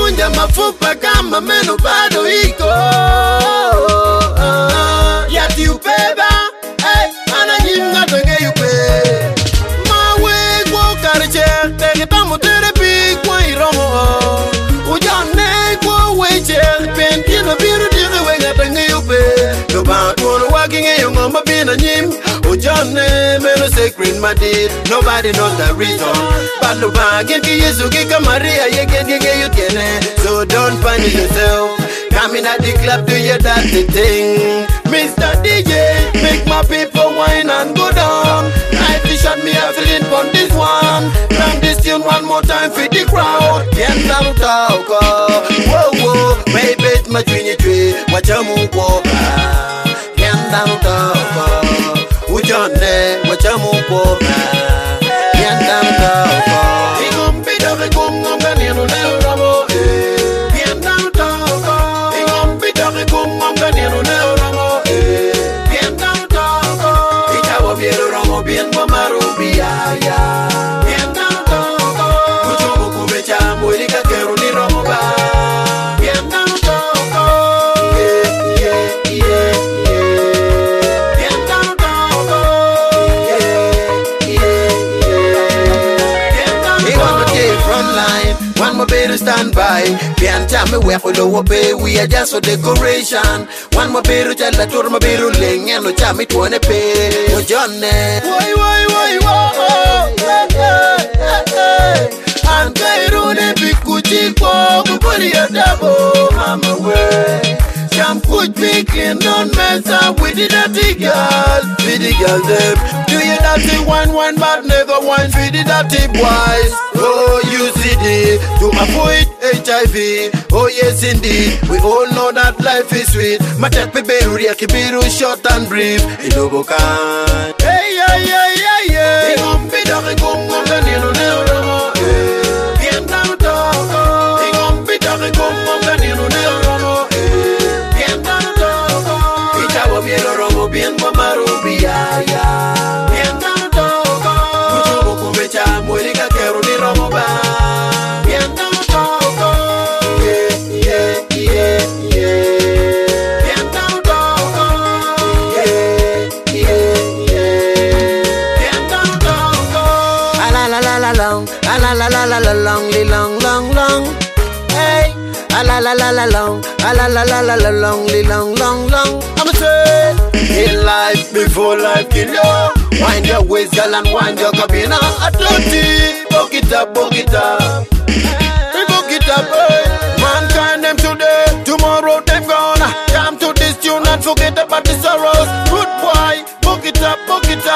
kunja mafupa kama meno bado iko. Yati upeba, ananyinga tenge yupe. Mawe kwa kariche, tenge tamu terepi kwa iromo. Ujane kwa weche, penti na biru dire wenga tenge yupe. Doba tuono walking in yung mama bina nyim. Ujane meno sacred madid. Nobody knows the reason. But no bagin ki Yesu kika Maria ye get you tiene. So don't punish yourself. Come in at the club, do your dirty thing. Mr. DJ, make my people whine and go down. Life shot me a feeling on this one. Bang this tune one more time for the crowd. Can't talk, whoa whoa. Baby, it's my junior tree. Watch a move walk. Can't talk. Ujane, watch a move walk. Can't talk. Ingom bida ke gongom ganino ne ramo. Can't talk. Ingom bida ke gongom ganino ne ramo. Can't talk. Itawa biero ramo bien mamarubi ya. Can't talk. Kuchomo kubecha moilika kero ni ramo ba. Can't talk. Yeah. Can't talk. One more better stand by. Can't tell me where we low pay. We are just for decoration. One more better tell the tour my better ling and no time it wanna pay. Oh Johnny, why, and Kairune Pikuchi Poguli a double, mama way. Jam put picking, don't mess up with the dirty girls. With the girls, them. Do you dirty one, but never one for the dirty boys. Oh, you see the to avoid HIV. Oh, yes, indeed. We all know that life is sweet. Machat Peberu, Yakibiru, short and brief. Ilobokan. Hey, yeah. Ingom bidake gongom ganino neuramo. Bien down talk. Ingom bidake gongom ganino neuramo. Biero romo bien mamarubi ya. Bien tanto kuchomo kumecha mwelika kero ni romo ba. Bien tanto yeah. Bien tanto yeah. Bien tanto la long, long. Hey, long. I'ma say, in life before life kill you. Wind your waist, girl, and wind your cabina. I don't see, book it up. Book it up, hey. Mankind them today, tomorrow them gonna jam to this tune and forget about the sorrows. Good boy, book it up.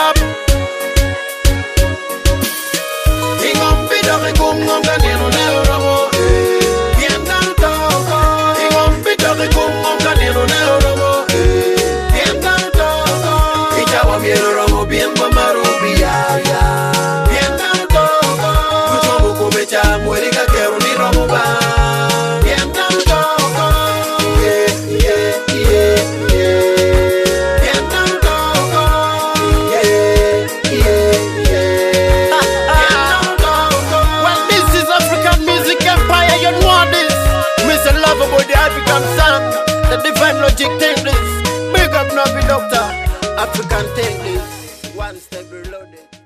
Ingom bidake gongom ganino ne ramo. Bien tanto. Ingom bidake gongom ganino ne ramo. Bien tanto. Itawa biero ramo bien mamarubi ya. Bien tanto. Kuchomo kumecha mwelika kero ni ramo ba. Bien tanto. Yeah. Bien tanto. Well, this is African Music Empire, you know this. Mr. Loverboy, the African sound, the Divine Logic take this. Big up Navi Doctor, African take this. One step reloaded.